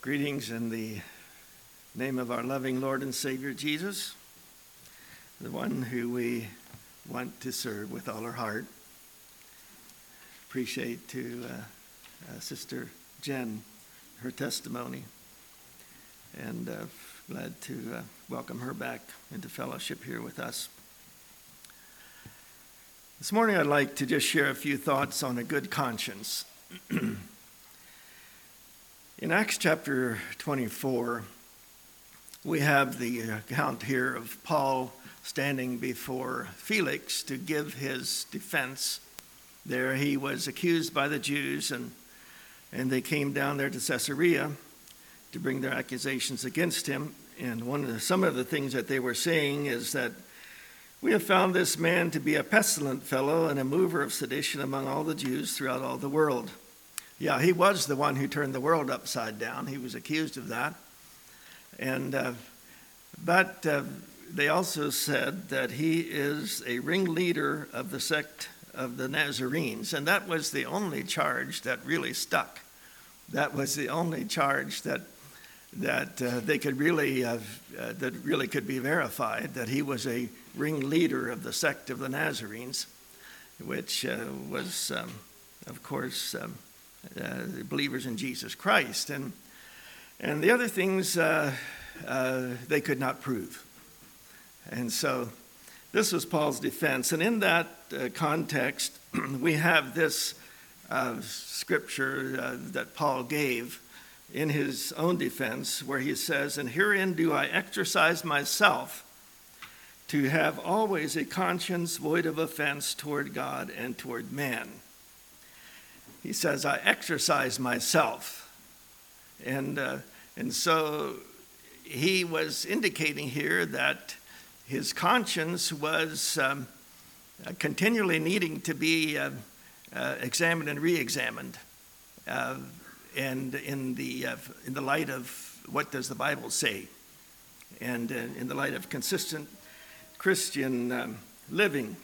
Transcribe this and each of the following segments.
Greetings in the name of our loving Lord and Savior Jesus, the one who we want to serve with all our heart. Appreciate to Sister Jen, her testimony, and glad to welcome her back into fellowship here with us. This morning I'd like to just share a few thoughts on a good conscience. In Acts chapter 24, we have the account here of Paul standing before Felix to give his defense. There he was accused by the Jews, and they came down there to Caesarea to bring their accusations against him. And some of the things that they were saying is that we have found this man to be a pestilent fellow and a mover of sedition among all the Jews throughout all the world. Yeah, he was the one who turned the world upside down. He was accused of that. But they also said that he is a ringleader of the sect of the Nazarenes. And that was the only charge that really stuck. That was the only charge that they could really, that really could be verified, that he was a ringleader of the sect of the Nazarenes, which was, of course, believers in Jesus Christ. And the other things they could not prove. And so this was Paul's defense. And in that context, we have this scripture that Paul gave in his own defense, where he says, "And herein do I exercise myself to have always a conscience void of offense toward God and toward man." He says, I exercise myself. And so he was indicating here that his conscience was continually needing to be examined and re-examined. And in the light of what does the Bible say? And in the light of consistent Christian living.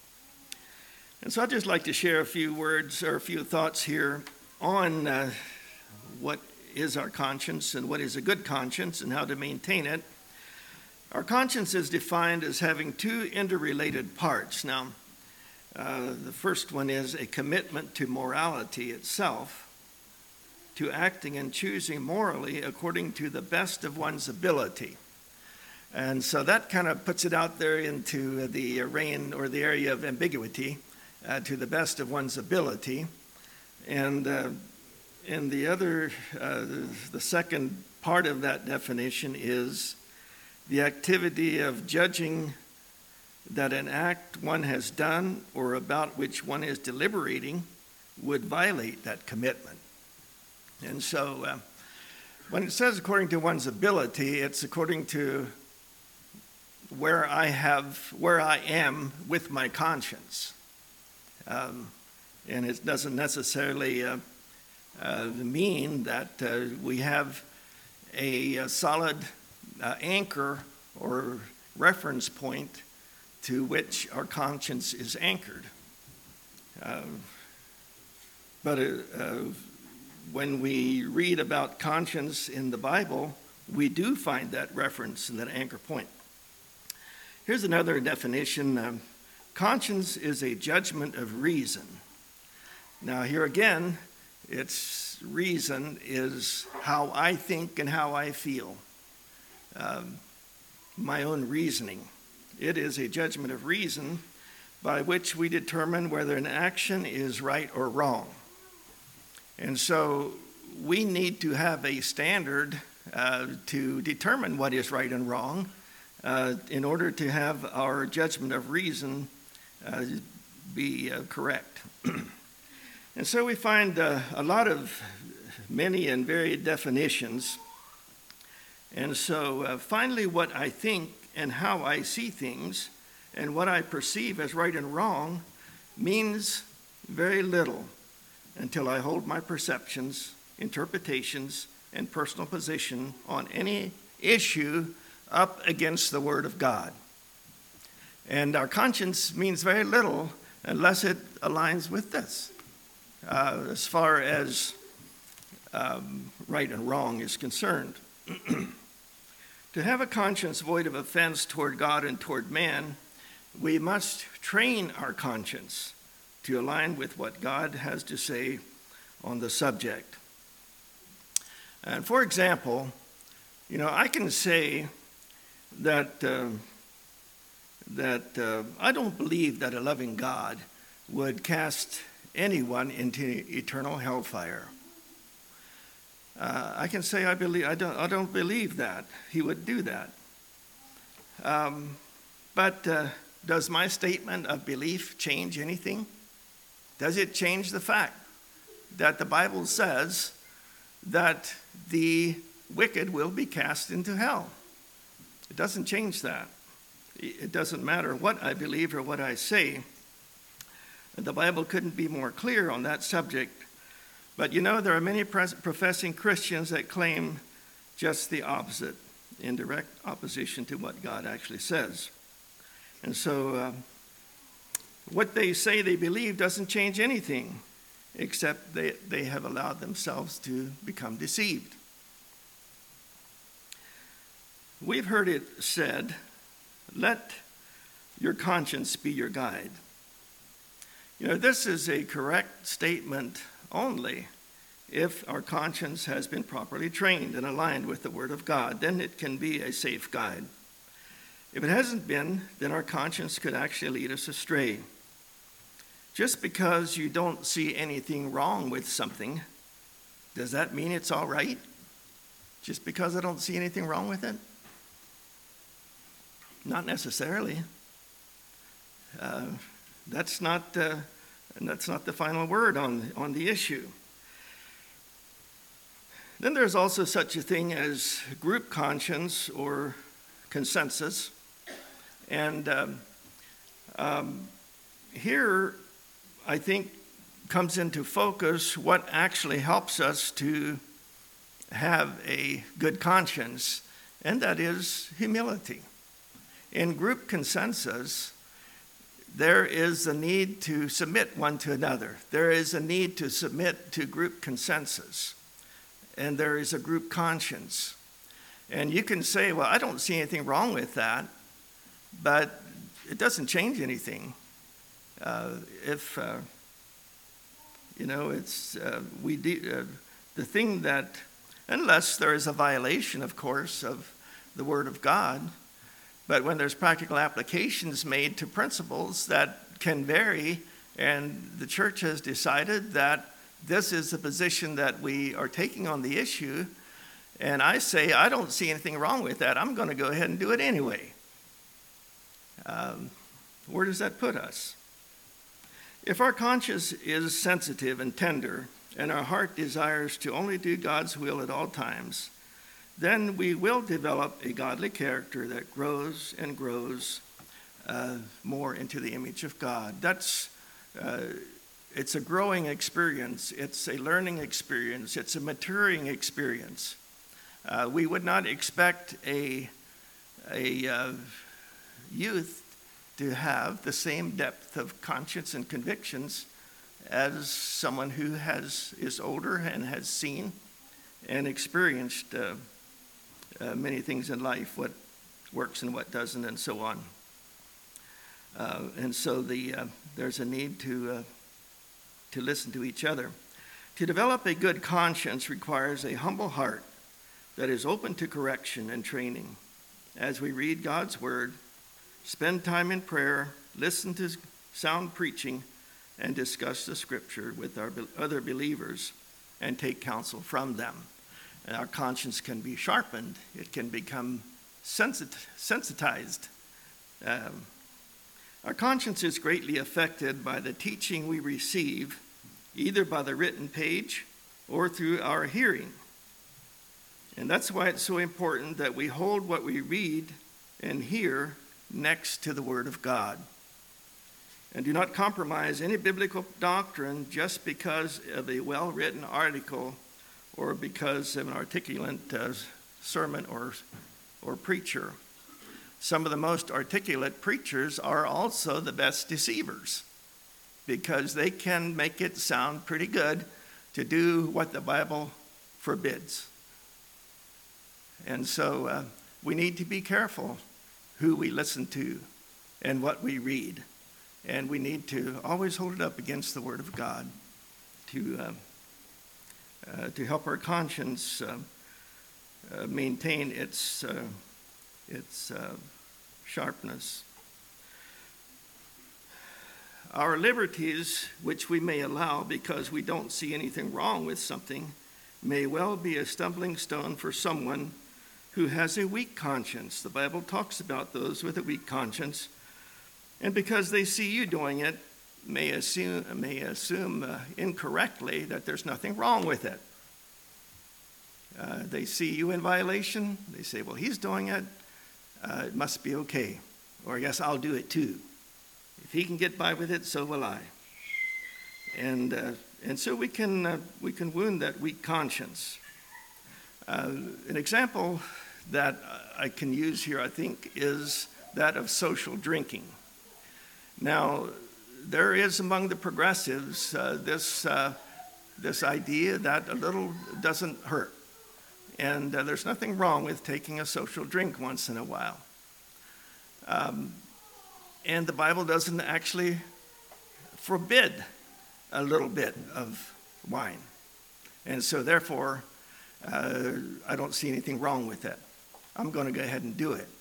And so I'd just like to share a few words or a few thoughts here on what is our conscience and what is a good conscience and how to maintain it. Our conscience is defined as having two interrelated parts. Now, the first one is a commitment to morality itself, to acting and choosing morally according to the best of one's ability. And so that kind of puts it out there into the reign or the area of ambiguity, to the best of one's ability. And the other, the second part of that definition is the activity of judging that an act one has done or about which one is deliberating would violate that commitment. And so when it says according to one's ability, it's according to where I am with my conscience. And it doesn't necessarily mean that we have a solid anchor or reference point to which our conscience is anchored. But when we read about conscience in the Bible, we do find that reference and that anchor point. Here's another definition. Conscience is a judgment of reason. Now here again, its reason is how I think and how I feel. My own reasoning. It is a judgment of reason by which we determine whether an action is right or wrong. And so we need to have a standard to determine what is right and wrong in order to have our judgment of reason be correct. And so we find a lot of many and varied definitions. And so finally what I think and how I see things and what I perceive as right and wrong means very little until I hold my perceptions, interpretations, and personal position on any issue up against the Word of God. And our conscience means very little unless it aligns with this. As far as right and wrong is concerned. To have a conscience void of offense toward God and toward man, we must train our conscience to align with what God has to say on the subject. And for example, I can say that I don't believe that a loving God would cast anyone into eternal hellfire. I can say I don't believe that he would do that. But does my statement of belief change anything? Does it change the fact that the Bible says that the wicked will be cast into hell? It doesn't change that. It doesn't matter what I believe or what I say. The Bible couldn't be more clear on that subject. But there are many professing Christians that claim just the opposite, in direct opposition to what God actually says. And so what they say they believe doesn't change anything, except they have allowed themselves to become deceived. We've heard it said, let your conscience be your guide. This is a correct statement only if our conscience has been properly trained and aligned with the Word of God. Then it can be a safe guide. If it hasn't been, then our conscience could actually lead us astray. Just because you don't see anything wrong with something, does that mean it's all right? Just because I don't see anything wrong with it? Not necessarily. That's not the final word on the issue. Then there's also such a thing as group conscience or consensus. And here, I think, comes into focus what actually helps us to have a good conscience, and that is humility. In group consensus, there is a need to submit one to another. There is a need to submit to group consensus. And there is a group conscience. And you can say, well, I don't see anything wrong with that, but it doesn't change anything. The thing that, unless there is a violation, of course, of the Word of God, but when there's practical applications made to principles that can vary, and the church has decided that this is the position that we are taking on the issue, and I say, I don't see anything wrong with that. I'm going to go ahead and do it anyway. Where does that put us? If our conscience is sensitive and tender, and our heart desires to only do God's will at all times, then we will develop a godly character that grows and grows more into the image of God. It's a growing experience. It's a learning experience. It's a maturing experience. We would not expect a youth to have the same depth of conscience and convictions as someone who is older and has seen and experienced many things in life, what works and what doesn't, and so on. And so there's a need to listen to each other. To develop a good conscience requires a humble heart that is open to correction and training. As we read God's word, spend time in prayer, listen to sound preaching, and discuss the scripture with our other believers and take counsel from them. And our conscience can be sharpened. It can become sensitized. Our conscience is greatly affected by the teaching we receive, either by the written page or through our hearing. And that's why it's so important that we hold what we read and hear next to the Word of God. And do not compromise any biblical doctrine just because of a well-written article or because of an articulate sermon or preacher. Some of the most articulate preachers are also the best deceivers because they can make it sound pretty good to do what the Bible forbids. And so we need to be careful who we listen to and what we read. And we need to always hold it up against the Word of God to help our conscience maintain its sharpness. Our liberties, which we may allow because we don't see anything wrong with something, may well be a stumbling stone for someone who has a weak conscience. The Bible talks about those with a weak conscience, and because they see you doing it, may assume incorrectly that there's nothing wrong with it. They see you in violation. They say, well, he's doing it. It must be okay. Or yes, I'll do it too. If he can get by with it, so will I. And so we can wound that weak conscience. An example that I can use here, I think, is that of social drinking. Now, there is among the progressives this idea that a little doesn't hurt. And there's nothing wrong with taking a social drink once in a while. And the Bible doesn't actually forbid a little bit of wine. And so therefore, I don't see anything wrong with that. I'm going to go ahead and do it.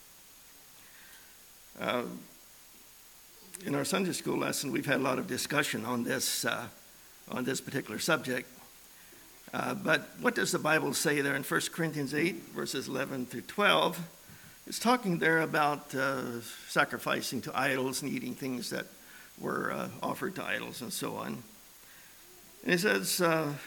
In our Sunday school lesson, we've had a lot of discussion on this particular subject. But what does the Bible say there in 1 Corinthians 8, verses 11 through 12? It's talking there about sacrificing to idols and eating things that were offered to idols and so on. And it says,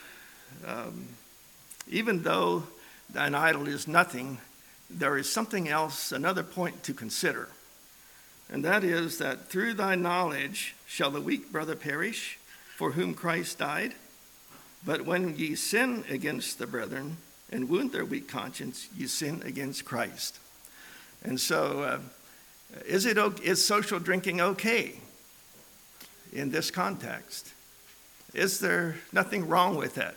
even though an idol is nothing, there is something else, another point to consider. And that is that through thy knowledge shall the weak brother perish, for whom Christ died. But when ye sin against the brethren and wound their weak conscience, you sin against Christ. And so, is social drinking okay in this context? Is there nothing wrong with that?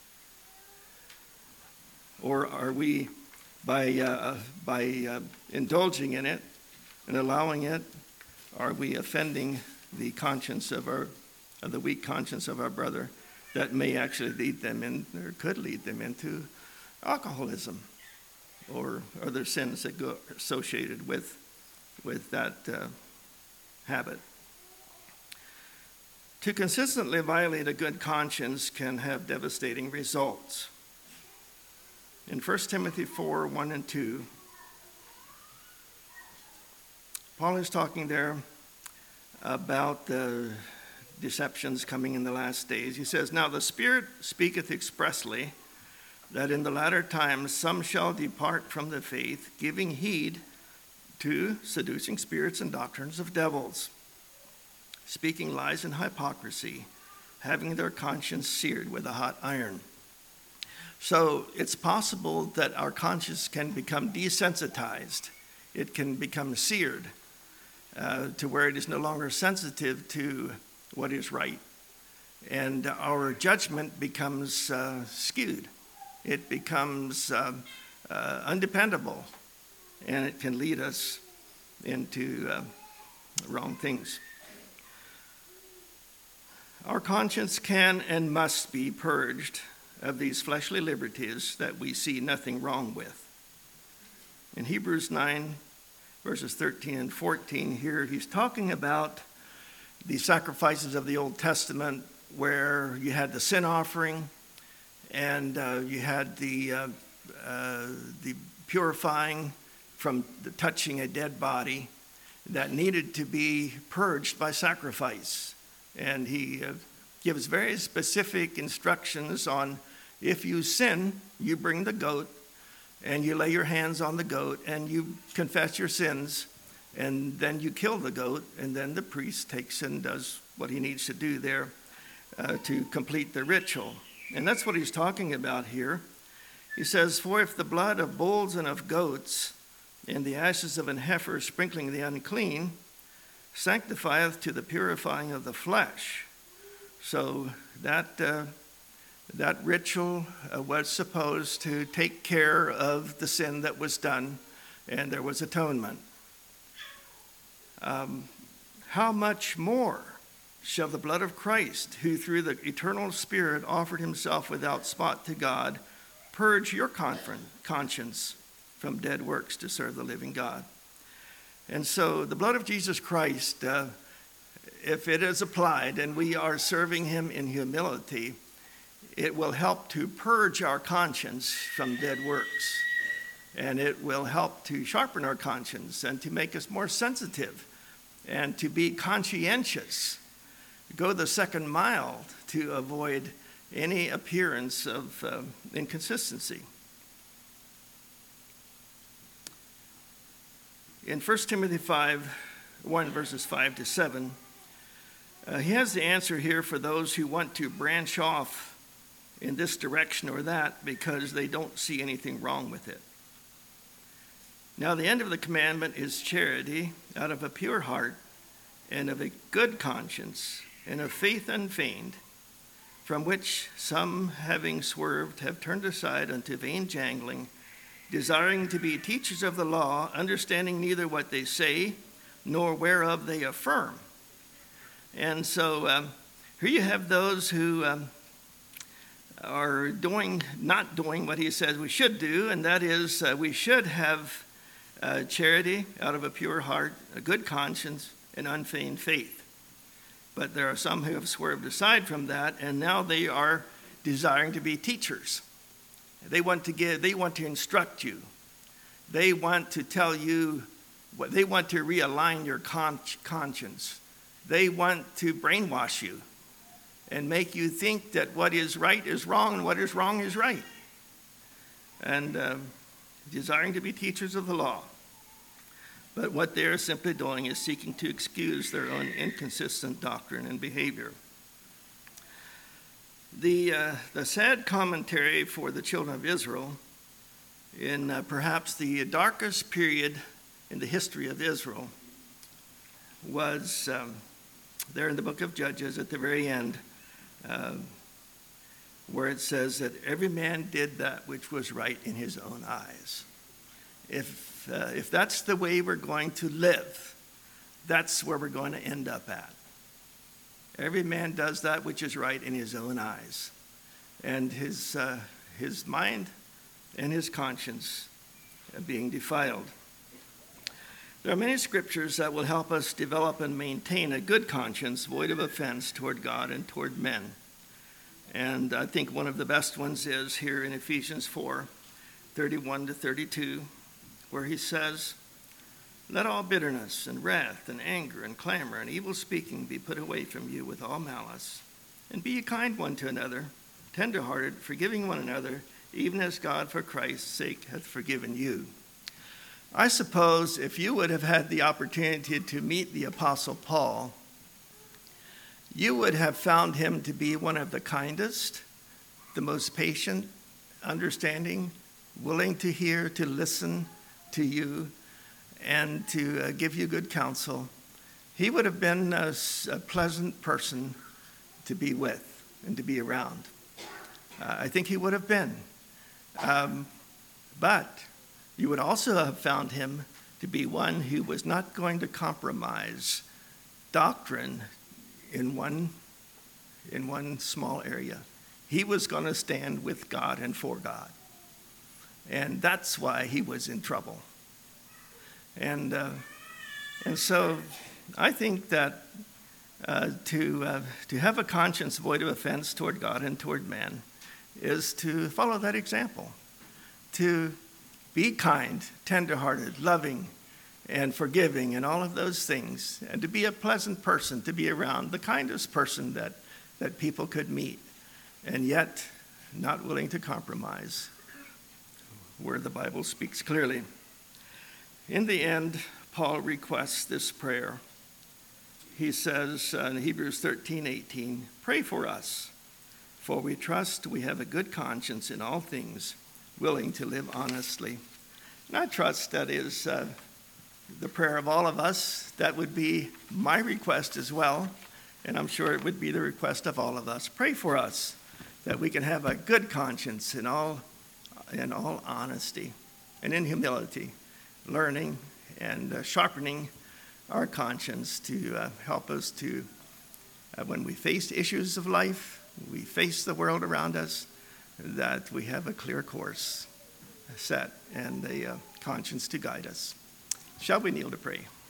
Or are we, by indulging in it and allowing it, are we offending the conscience of the weak conscience of our brother that may actually lead them in, or could lead them into alcoholism or other sins that go associated with that habit? To consistently violate a good conscience can have devastating results. In 1 Timothy 4, 1 and 2, Paul is talking there about the deceptions coming in the last days. He says, now the Spirit speaketh expressly that in the latter times some shall depart from the faith, giving heed to seducing spirits and doctrines of devils, speaking lies and hypocrisy, having their conscience seared with a hot iron. So it's possible that our conscience can become desensitized. It can become seared to where it is no longer sensitive to what is right. And our judgment becomes skewed. It becomes undependable, and it can lead us into wrong things. Our conscience can and must be purged of these fleshly liberties that we see nothing wrong with. In Hebrews 9, verses 13 and 14, here he's talking about the sacrifices of the Old Testament, where you had the sin offering and you had the purifying from the touching a dead body that needed to be purged by sacrifice. And he gives very specific instructions on, if you sin, you bring the goat and you lay your hands on the goat and you confess your sins, and then you kill the goat, and then the priest takes and does what he needs to do there to complete the ritual. And that's what he's talking about here. He says, for if the blood of bulls and of goats and the ashes of an heifer sprinkling the unclean sanctifieth to the purifying of the flesh. So that That ritual was supposed to take care of the sin that was done, and there was atonement. How much more shall the blood of Christ, who through the eternal Spirit offered himself without spot to God, purge your conscience from dead works to serve the living God? And so the blood of Jesus Christ, if it is applied and we are serving him in humility, it will help to purge our conscience from dead works. And it will help to sharpen our conscience and to make us more sensitive and to be conscientious. Go the second mile to avoid any appearance of inconsistency. In 1 Timothy 1 verses 5 to 7, he has the answer here for those who want to branch off in this direction or that because they don't see anything wrong with it. Now, the end of the commandment is charity out of a pure heart and of a good conscience and of faith unfeigned, from which some, having swerved, have turned aside unto vain jangling, desiring to be teachers of the law, understanding neither what they say nor whereof they affirm. And so here you have those who are not doing what he says we should do, and that is we should have charity out of a pure heart, a good conscience, and unfeigned faith. But there are some who have swerved aside from that, and now they are desiring to be teachers. They want to instruct you. They want to tell you they want to realign your conscience. They want to brainwash you and make you think that what is right is wrong and what is wrong is right. And desiring to be teachers of the law. But what they're simply doing is seeking to excuse their own inconsistent doctrine and behavior. The sad commentary for the children of Israel in perhaps the darkest period in the history of Israel was there in the book of Judges at the very end, where it says that every man did that which was right in his own eyes. If that's the way we're going to live, that's where we're going to end up at. Every man does that which is right in his own eyes, and his mind and his conscience being defiled. There are many scriptures that will help us develop and maintain a good conscience, void of offense toward God and toward men. And I think one of the best ones is here in Ephesians 4:31 to 32, where he says, "Let all bitterness and wrath and anger and clamor and evil speaking be put away from you with all malice. And be ye kind one to another, tenderhearted, forgiving one another, even as God for Christ's sake hath forgiven you." I suppose if you would have had the opportunity to meet the Apostle Paul, you would have found him to be one of the kindest, the most patient, understanding, willing to hear, to listen to you, and to give you good counsel. He would have been a pleasant person to be with and to be around. I think he would have been. But you would also have found him to be one who was not going to compromise doctrine in one small area. He was going to stand with God and for God. And that's why he was in trouble. And so I think that to have a conscience void of offense toward God and toward man is to follow that example, to be kind, tenderhearted, loving, and forgiving, and all of those things, and to be a pleasant person to be around, the kindest person that people could meet, and yet not willing to compromise, where the Bible speaks clearly. In the end, Paul requests this prayer. He says in Hebrews 13:18, "Pray for us, for we trust we have a good conscience in all things, willing to live honestly." And I trust that is the prayer of all of us. That would be my request as well, and I'm sure it would be the request of all of us. Pray for us that we can have a good conscience in all honesty and in humility, learning and sharpening our conscience to help us to, when we face issues of life, we face the world around us, that we have a clear course set and a conscience to guide us. Shall we kneel to pray?